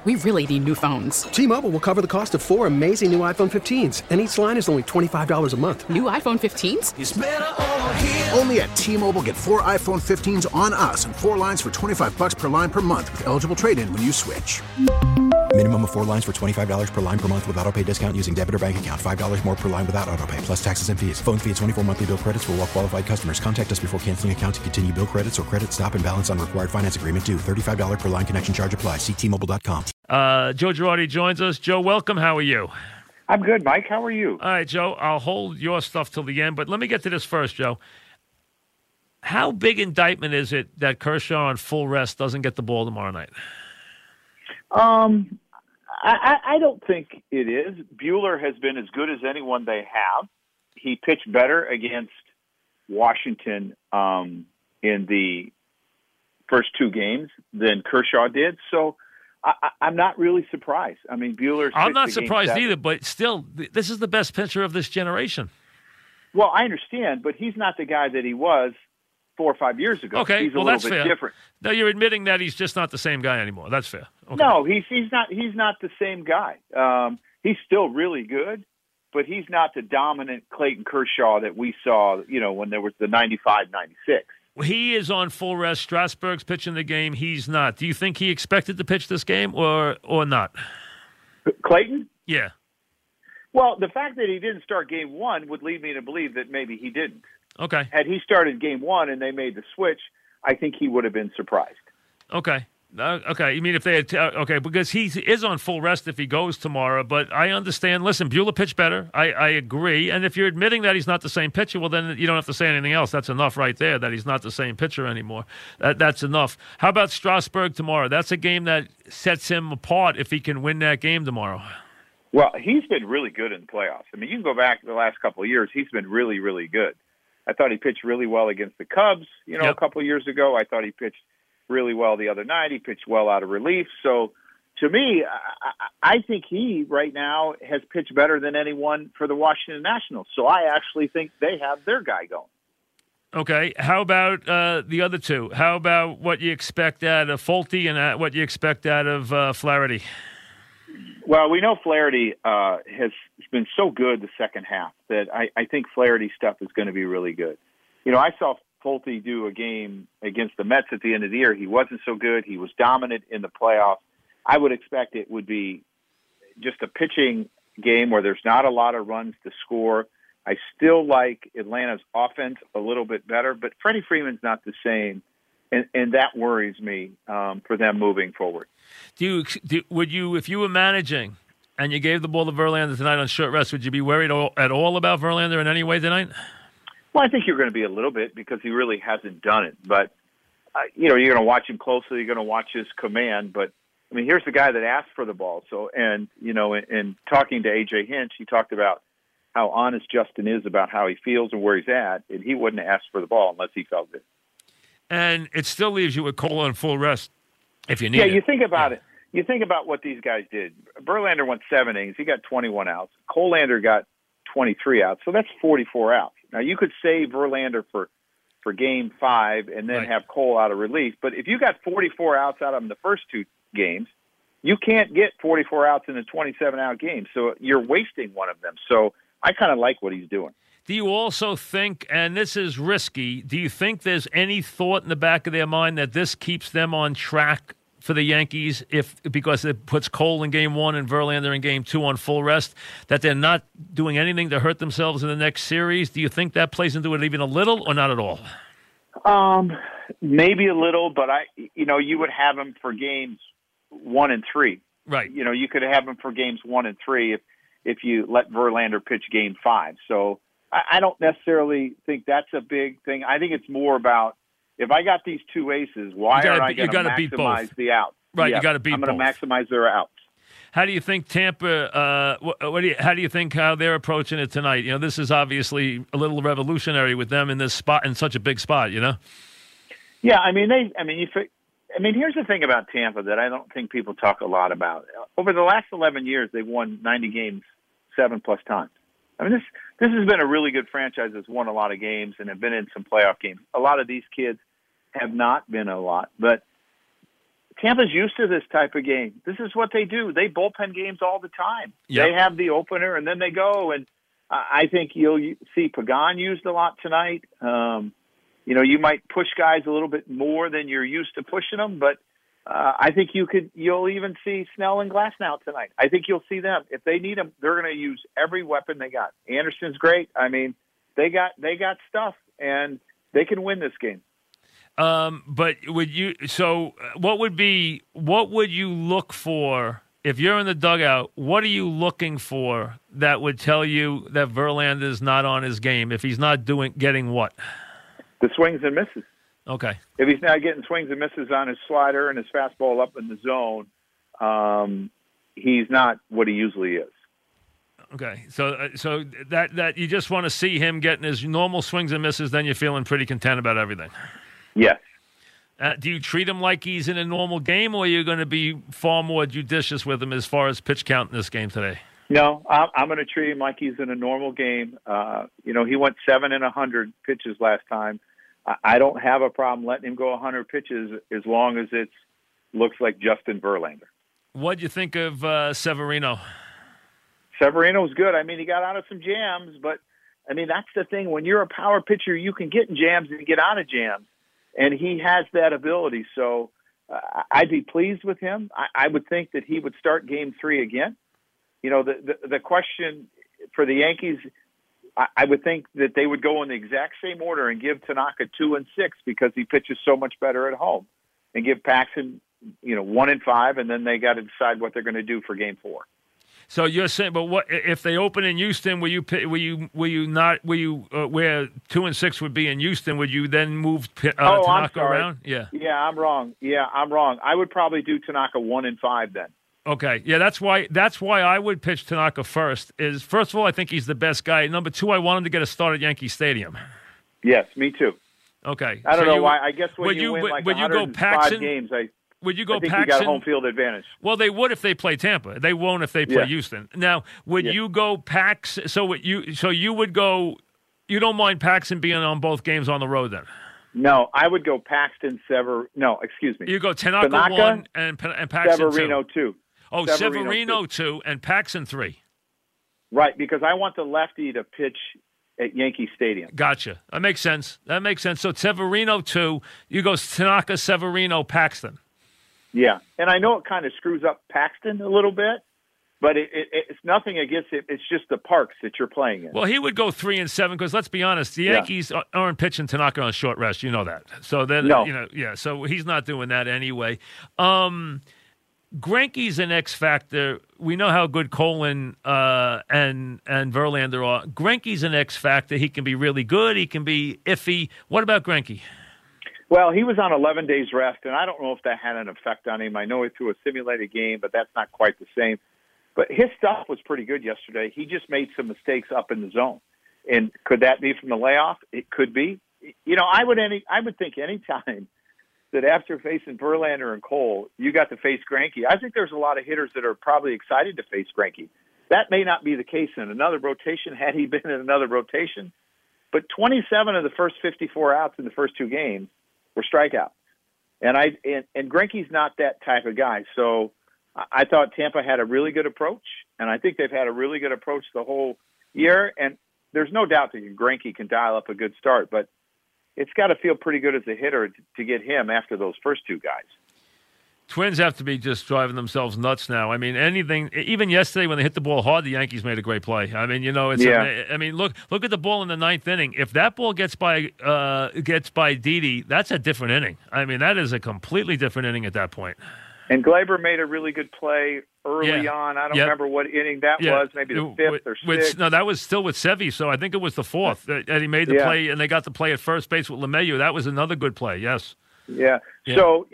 We really need new phones. T-Mobile will cover the cost of 4 amazing new iPhone 15s, and each line is only $25 a month. New iPhone 15s? It's better over here. Only at T-Mobile, get 4 iPhone 15s on us and 4 lines for $25 per line per month with eligible trade-in when you switch. Minimum of 4 lines for $25 per line per month with autopay discount using debit or bank account. $5 more per line without autopay, plus taxes and fees. Phone fee at 24 monthly bill credits for well-qualified customers. Contact us before canceling account to continue bill credits or credit stop and balance on required finance agreement due. $35 per line connection charge applies. See T-Mobile.com. Joe Girardi joins us. Joe, welcome. How are you? I'm good, Mike. How are you? All right, Joe, I'll hold your stuff till the end, but let me get to this first, Joe. How big indictment is it that Kershaw on full rest doesn't get the ball tomorrow night? I don't think it is. Buehler has been as good as anyone they have. He pitched better against Washington in the first 2 games than Kershaw did. So I'm not really surprised. I mean, Buehler. I'm not surprised either, but still, this is the best pitcher of this generation. Well, I understand, but he's not the guy that he was 4 or 5 years ago. Okay, he's well, a little that's bit fair. Different. Now you're admitting that he's just not the same guy anymore. That's fair. Okay. No, he's not. He's not the same guy. He's still really good, but he's not the dominant Clayton Kershaw that we saw. When there was the 95, 96. He is on full rest. Strasburg's pitching the game. He's not. Do you think he expected to pitch this game or not? Clayton? Yeah. Well, the fact that he didn't start game 1 would lead me to believe that maybe he didn't. Okay. Had he started game 1 and they made the switch, I think he would have been surprised. Okay. Okay. You mean if they had okay, because he is on full rest if he goes tomorrow, but I understand. Listen, Buehler pitched better. I agree. And if you're admitting that he's not the same pitcher, well, then you don't have to say anything else. That's enough right there that he's not the same pitcher anymore. That's enough. How about Strasburg tomorrow? That's a game that sets him apart if he can win that game tomorrow. Well, he's been really good in the playoffs. I mean, you can go back the last couple of years. He's been really, really good. I thought he pitched really well against the Cubs, a couple of years ago. I thought he pitched really well the other night. He pitched well out of relief. So, to me, I think he right now has pitched better than anyone for the Washington Nationals. So I actually think they have their guy going. Okay. How about the other two? How about what you expect out of Folty and what you expect out of Flaherty? Well, we know Flaherty has been so good the second half that I think Flaherty's stuff is going to be really good. I saw Folty do a game against the Mets at the end of the year. He wasn't so good. He was dominant in the playoffs. I would expect it would be just a pitching game where there's not a lot of runs to score. I still like Atlanta's offense a little bit better, but Freddie Freeman's not the same, and that worries me for them moving forward. Would you, if you were managing and you gave the ball to Verlander tonight on short rest, would you be worried at all about Verlander in any way tonight? Well, I think you're going to be a little bit because he really hasn't done it. But, you're going to watch him closely. You're going to watch his command. But, I mean, here's the guy that asked for the ball. So, and, in talking to A.J. Hinch, he talked about how honest Justin is about how he feels and where he's at. And he wouldn't ask for the ball unless he felt good. And it still leaves you with Cole on full rest if you need it. Yeah, you think about it. You think about what these guys did. Verlander went 7 innings. He got 21 outs. Colander got 23 outs. So that's 44 outs. Now, you could save Verlander for Game 5 and then have Cole out of relief. But if you got 44 outs out of him the first 2 games, you can't get 44 outs in a 27-out game. So you're wasting one of them. So I kind of like what he's doing. Do you also think, and this is risky, do you think there's any thought in the back of their mind that this keeps them on track for the Yankees because it puts Cole in Game 1 and Verlander in Game 2 on full rest, that they're not doing anything to hurt themselves in the next series? Do you think that plays into it even a little or not at all? Maybe a little, but you would have them for Games 1 and 3. Right. You could have them for Games 1 and 3 if you let Verlander pitch Game 5. So I don't necessarily think that's a big thing. I think it's more about, if I got these 2 aces, why aren't I going to maximize the outs? Right, you got to beat both. I'm going to maximize their outs. How do you think Tampa? How do you think how they're approaching it tonight? This is obviously a little revolutionary with them in this spot, in such a big spot. Yeah, here's the thing about Tampa that I don't think people talk a lot about. Over the last 11 years, they've won 90 games 7+ times. This has been a really good franchise that's won a lot of games and have been in some playoff games. A lot of these kids have not been a lot, but Tampa's used to this type of game. This is what they do. They bullpen games all the time. Yep. They have the opener, and then they go. And I think you'll see Pagan used a lot tonight. You might push guys a little bit more than you're used to pushing them, but I think you'll even see Snell and Glasnow tonight. I think you'll see them. If they need them, they're going to use every weapon they got. Anderson's great. I mean, they got stuff, and they can win this game. But what would you look for if you're in the dugout? What are you looking for that would tell you that Verlander's not on his game? If he's not getting what? The swings and misses. Okay. If he's not getting swings and misses on his slider and his fastball up in the zone, he's not what he usually is. Okay, so that you just want to see him getting his normal swings and misses, then you're feeling pretty content about everything. Yes. Do you treat him like he's in a normal game, or are you going to be far more judicious with him as far as pitch count in this game today? No, I'm going to treat him like he's in a normal game. He went 7 in 100 pitches last time. I don't have a problem letting him go 100 pitches as long as it looks like Justin Verlander. What do you think of Severino? Severino's good. I mean, he got out of some jams, but, I mean, that's the thing. When you're a power pitcher, you can get in jams and get out of jams, and he has that ability. So I'd be pleased with him. I would think that he would start Game 3 again. The question for the Yankees, I would think that they would go in the exact same order and give Tanaka 2 and 6 because he pitches so much better at home, and give Paxton, 1 and 5, and then they got to decide what they're going to do for Game 4. So you're saying, but what if they open in Houston? Where 2 and 6 would be in Houston? Would you then move Tanaka around? Yeah, I'm wrong. I would probably do Tanaka 1 and 5 then. Okay, yeah, that's why I would pitch Tanaka first. First of all, I think he's the best guy. Number 2, I want him to get a start at Yankee Stadium. Yes, me too. Okay, I don't know why. I guess when you win like 105 games, would you go I think Paxton? you got home field advantage. Well, they would if they play Tampa. They won't if they play Houston. Now, would you go Paxton? So you would go. You don't mind Paxton being on both games on the road then? No, I would go Paxton, No, excuse me. You go Tanaka 1 and Paxton Severino 2. Oh, Severino 2 and Paxton 3. Right, because I want the lefty to pitch at Yankee Stadium. Gotcha. That makes sense. So Severino 2, you go Tanaka, Severino, Paxton. Yeah, and I know it kind of screws up Paxton a little bit, but it's nothing against it. It's just the parks that you're playing in. Well, he would go 3 and 7 because let's be honest, the Yankees aren't pitching Tanaka on short rest. You know that. So then, so he's not doing that anyway. Greinke's an X factor. We know how good Colin and Verlander are. Greinke's an X factor. He can be really good. He can be iffy. What about Greinke? Well, he was on 11 days rest, and I don't know if that had an effect on him. I know he threw a simulated game, but that's not quite the same. But his stuff was pretty good yesterday. He just made some mistakes up in the zone. And could that be from the layoff? It could be. I would think any time that after facing Verlander and Cole, you got to face Greinke. I think there's a lot of hitters that are probably excited to face Greinke. That may not be the case in another rotation had he been in another rotation. But 27 of the first 54 outs in the first 2 games were strikeouts. And Greinke's not that type of guy. So I thought Tampa had a really good approach, and I think they've had a really good approach the whole year. And there's no doubt that Greinke can dial up a good start, but it's got to feel pretty good as a hitter to get him after those first 2 guys. Twins have to be just driving themselves nuts now. I mean, even yesterday when they hit the ball hard, the Yankees made a great play. I mean, look at the ball in the 9th inning. If that ball gets by Didi, that's a different inning. I mean, that is a completely different inning at that point. And Gleyber made a really good play early on. I don't remember what inning that was, maybe the 5th or 6th. No, that was still with Sevy, so I think it was the 4th. And he made the play, and they got the play at first base with LeMahieu. That was another good play, yes. Yeah. So,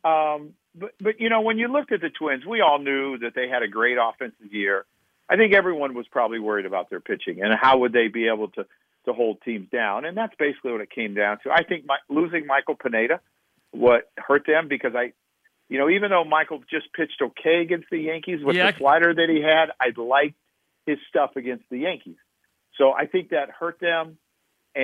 But when you looked at the Twins, we all knew that they had a great offensive year. I think everyone was probably worried about their pitching and how would they be able to hold teams down. And that's basically what it came down to. I think losing Michael Pineda what hurt them because even though Michael just pitched okay against the Yankees with the slider that he had, I liked his stuff against the Yankees. So I think that hurt them. And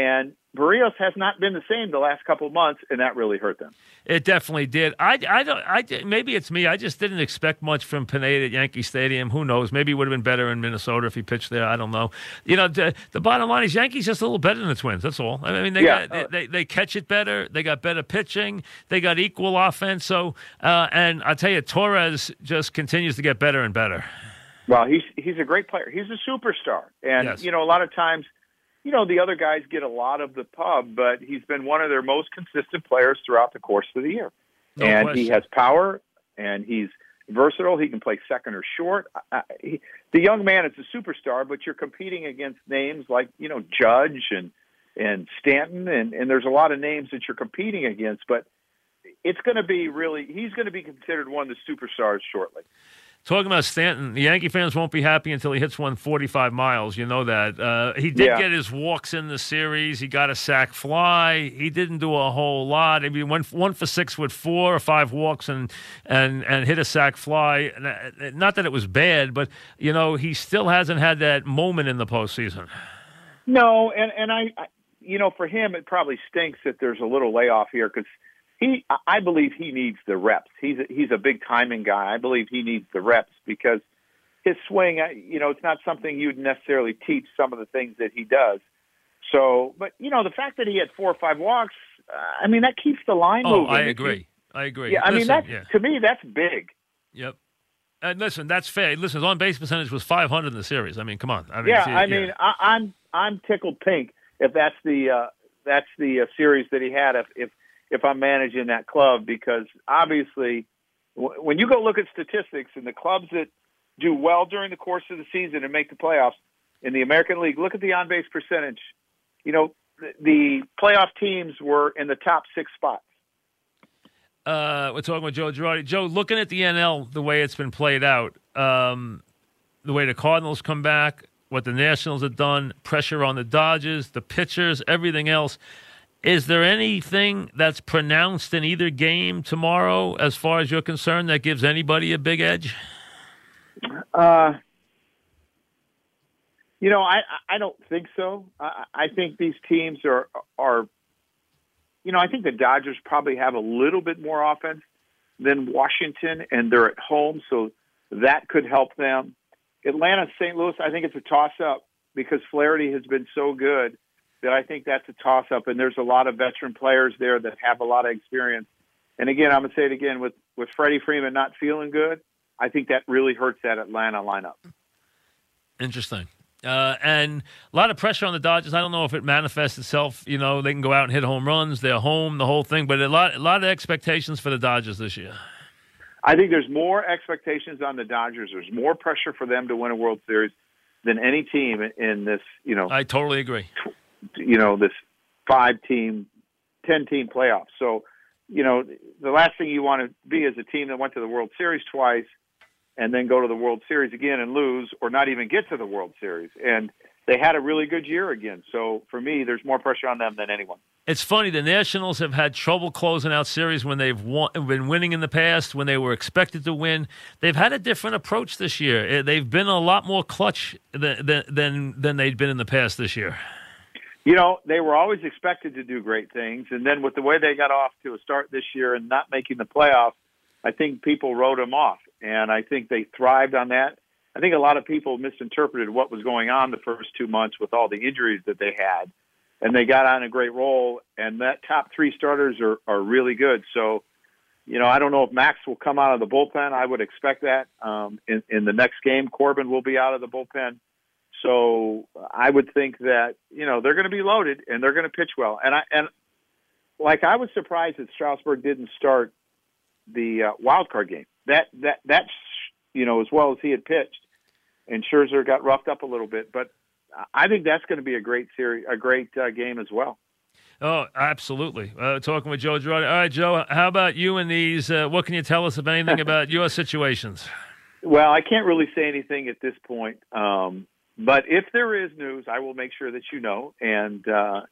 Barrios has not been the same the last couple of months, and that really hurt them. It definitely did. Maybe it's me. I just didn't expect much from Pineda at Yankee Stadium. Who knows? Maybe he would have been better in Minnesota if he pitched there. I don't know. The bottom line is Yankees just a little better than the Twins. That's all. I mean, they catch it better. They got better pitching. They got equal offense. So, and I tell you, Torres just continues to get better and better. Well, he's a great player. He's a superstar, and yes. A lot of times, the other guys get a lot of the pub, but he's been one of their most consistent players throughout the course of the year. No and question. He has power, and he's versatile. He can play second or short. The young man is a superstar, but you're competing against names like, Judge and Stanton, and there's a lot of names that you're competing against, but it's going to be he's going to be considered one of the superstars shortly. Talking about Stanton, the Yankee fans won't be happy until he hits 145 miles. You know that. He did get his walks in the series. He got a sac fly. He didn't do a whole lot. I mean, went 1 for 6 with 4 or 5 walks and hit a sac fly. Not that it was bad, but, he still hasn't had that moment in the postseason. No, and I for him, it probably stinks that there's a little layoff here because I believe he needs the reps. He's a big timing guy. I believe he needs the reps because his swing, it's not something you'd necessarily teach some of the things that he does. So, but the fact that he had 4 or 5 walks, that keeps the line moving. I agree. Yeah, to me, that's big. Yep. And listen, that's fair. Listen, his on-base percentage was 500 in the series. I mean, come on. I'm tickled pink if that's the series that he had. If I'm managing that club, because obviously when you go look at statistics and the clubs that do well during the course of the season and make the playoffs in the American League, look at the on-base percentage. The playoff teams were in the top 6 spots. We're talking with Joe Girardi. Joe, looking at the NL, the way it's been played out, the way the Cardinals come back, what the Nationals have done, pressure on the Dodgers, the pitchers, everything else, is there anything that's pronounced in either game tomorrow, as far as you're concerned, that gives anybody a big edge? I don't think so. I think these teams are. I think the Dodgers probably have a little bit more offense than Washington, and they're at home, so that could help them. Atlanta, St. Louis, I think it's a toss-up because Flaherty has been so good that I think that's a toss-up, and there's a lot of veteran players there that have a lot of experience. And again, I'm going to say it again, with Freddie Freeman not feeling good, I think that really hurts that Atlanta lineup. Interesting. And a lot of pressure on the Dodgers. I don't know if it manifests itself. They can go out and hit home runs. They're home, the whole thing. But a lot of expectations for the Dodgers this year. I think there's more expectations on the Dodgers. There's more pressure for them to win a World Series than any team in this, I totally agree. This 5-team, 10-team playoff. So, the last thing you want to be is a team that went to the World Series twice and then go to the World Series again and lose or not even get to the World Series. And they had a really good year again. So, for me, there's more pressure on them than anyone. It's funny. The Nationals have had trouble closing out series when they've been winning in the past, when they were expected to win. They've had a different approach this year. They've been a lot more clutch than they'd been in the past this year. They were always expected to do great things, and then with the way they got off to a start this year and not making the playoffs, I think people wrote them off, and I think they thrived on that. I think a lot of people misinterpreted what was going on the first 2 months with all the injuries that they had, and they got on a great roll, and that top 3 starters are really good. So, I don't know if Max will come out of the bullpen. I would expect that in the next game. Corbin will be out of the bullpen. So I would think that, they're going to be loaded and they're going to pitch well. And I was surprised that Strasburg didn't start the wild card game. That's, as well as he had pitched, and Scherzer got roughed up a little bit, but I think that's going to be a great series, a great game as well. Oh, absolutely. Talking with Joe Girardi. All right, Joe, how about you and these? What can you tell us, if anything, about your situations? Well, I can't really say anything at this point. But if there is news, I will make sure that you know. And,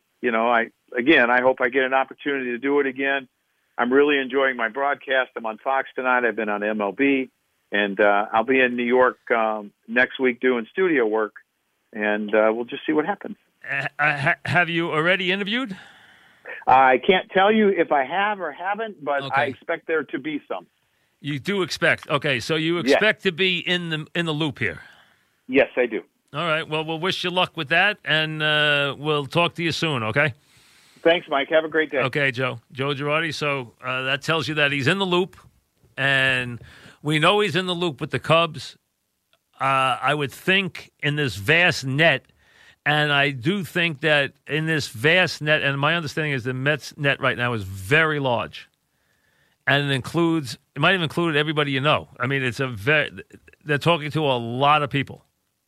I hope I get an opportunity to do it again. I'm really enjoying my broadcast. I'm on Fox tonight. I've been on MLB. And I'll be in New York next week doing studio work. And we'll just see what happens. Have you already interviewed? I can't tell you if I have or haven't, but Okay. I expect there to be some. You do expect. Okay, so you expect to be in the loop here. Yes, I do. All right. Well, we'll wish you luck with that, and we'll talk to you soon, okay? Thanks, Mike. Have a great day. Okay, Joe Girardi. So that tells you that he's in the loop, and we know he's in the loop with the Cubs. I would think in this vast net, and I do think that in this vast net, and my understanding is the Mets net right now is very large. And it might have included everybody you know. I mean, they're talking to a lot of people.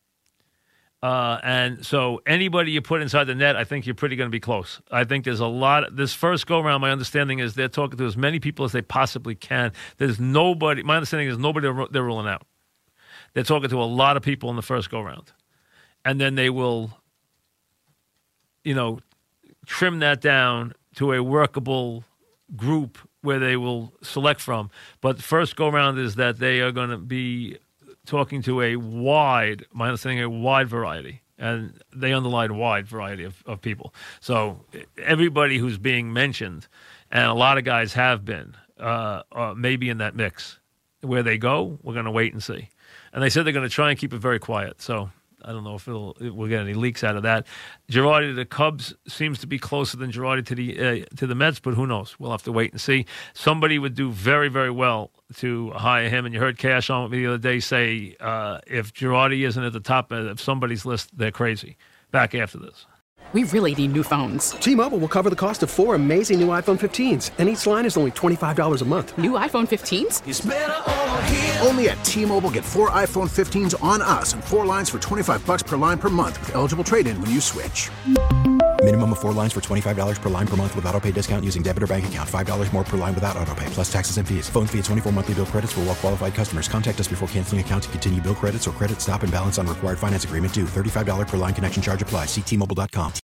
And so anybody you put inside the net, I think you're pretty going to be close. I think there's a lot. This first go-around, my understanding is they're talking to as many people as they possibly can. There's nobody. My understanding is nobody they're ruling out. They're talking to a lot of people in the first go-around. And then they will, trim that down to a workable group where they will select from. But the first go-around is that they are going to be talking to a wide variety. And they underline wide variety of people. So everybody who's being mentioned, and a lot of guys have been, maybe in that mix. Where they go, we're going to wait and see. And they said they're going to try and keep it very quiet. So I don't know if we'll get any leaks out of that. Girardi to the Cubs seems to be closer than Girardi to the Mets, but who knows? We'll have to wait and see. Somebody would do very, very well to hire him. And you heard Cash on with me the other day say if Girardi isn't at the top of somebody's list, they're crazy. Back after this. We really need new phones. T-Mobile will cover the cost of 4 amazing new iPhone 15s, and each line is only $25 a month. New iPhone 15s? It's better over here. Only at T-Mobile, get 4 iPhone 15s on us and 4 lines for $25 per line per month with eligible trade-in when you switch. Minimum of 4 lines for $25 per line per month with autopay discount using debit or bank account. $5 more per line without autopay, plus taxes and fees. Phone fee at 24 monthly bill credits for well-qualified customers. Contact us before canceling account to continue bill credits or credit stop and balance on required finance agreement due. $35 per line connection charge applies. See T-Mobile.com.